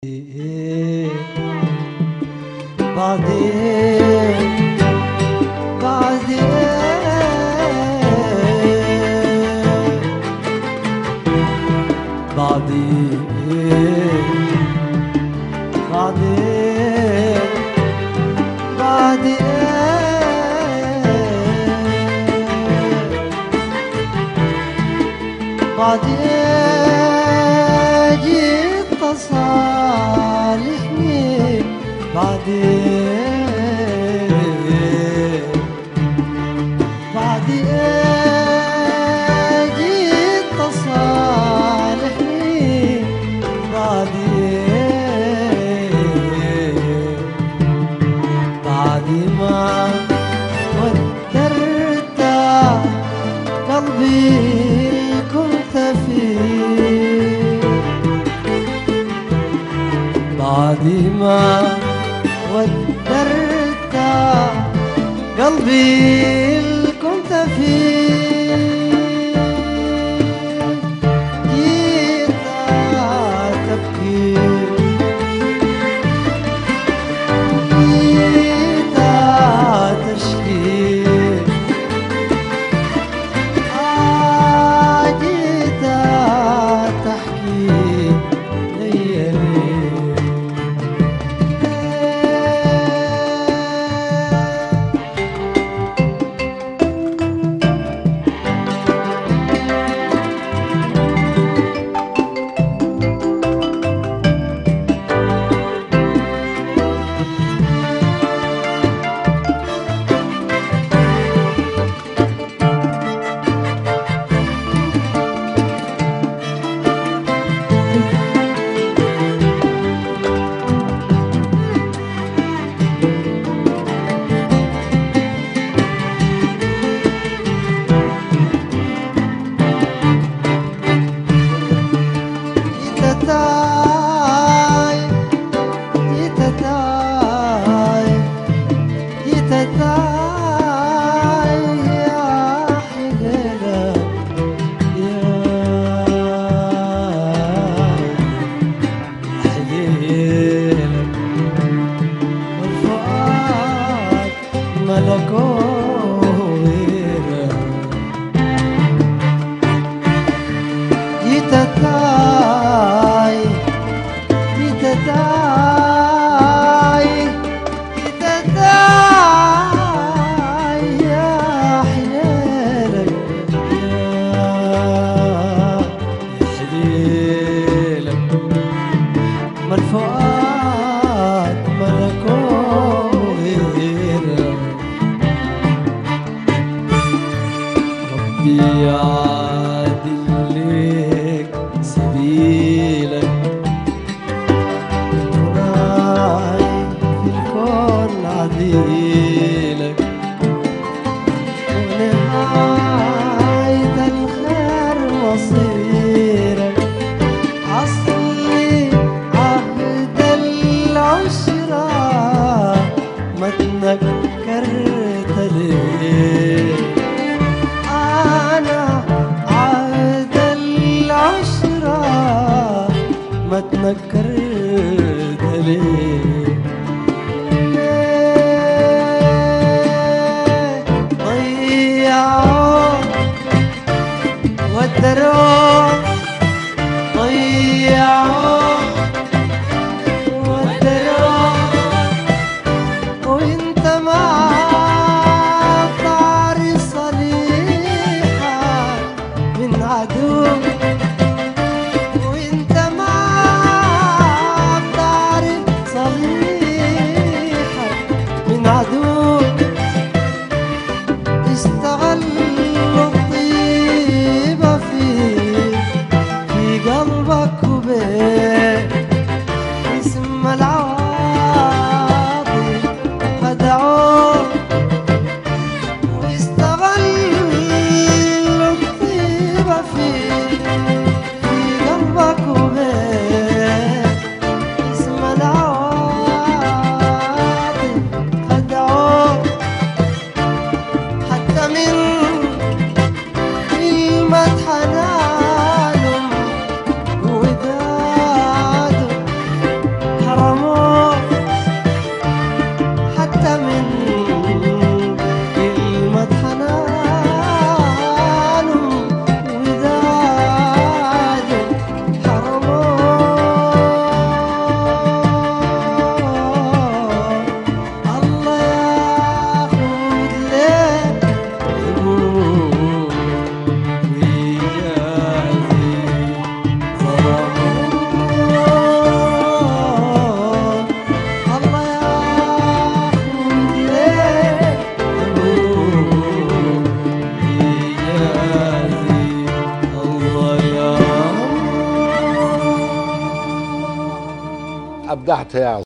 بعدين بعدين بعدين جيت تصالحني بعدين جيت تصالحني بعد ما ودرت قلبي كنت فيه، بعد ما ودرت قلبي كنت فيه، جيت تبكي جيت تشكي، جيت تحكي لي يعدلك سبيلك، راعي في الكون عديلك، ونهاية الخير مصيرك، أصلي عهد العشرة ما تنكرت ليه، ما تنكرت ليه، ضيعوا ودروا ضيعوا ودروا، وانت ما طاري صريحة من عدو، استغل الطيبة فيك ودعت يا